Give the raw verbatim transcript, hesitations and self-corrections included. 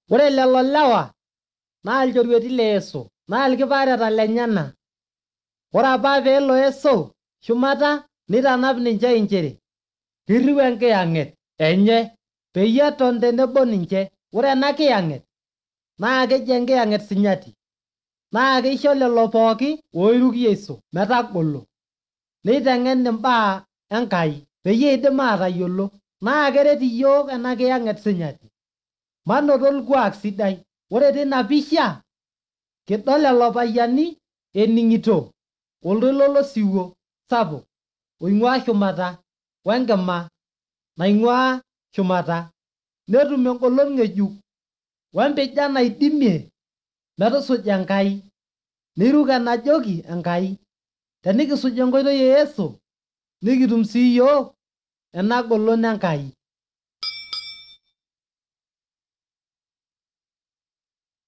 Ore lelo lewa naa ilchorueti le Yesu naa ilkipaareta lenyana. Ore apa peelo Yesu shumata nitanap ninche inchere kirriu enkiyang'et enye peyie eton tenebo ninche. Ore ena kiyang'et naa keji enkiyang'et sinyati naa keisho lelo pooki oiruki Yesu metagolo neiteng'en imbaa Enkai peyie eidim aatayiolo naa keret iyiok ena kiyang'et sinyati manoto orkuak sidai. Ore tina pisha kidol lelo payiani ening'ito oltoilo losiwuo sapuk oing'ua shumata wenkima naing'ua shumata netum engolon ng'ejuk wempijan naidimie metusuja Enkai neiruk enajoki Enkai. Tenikisuj enkoitoi e Yesu nikitum sii iyiok ena golon Enkai.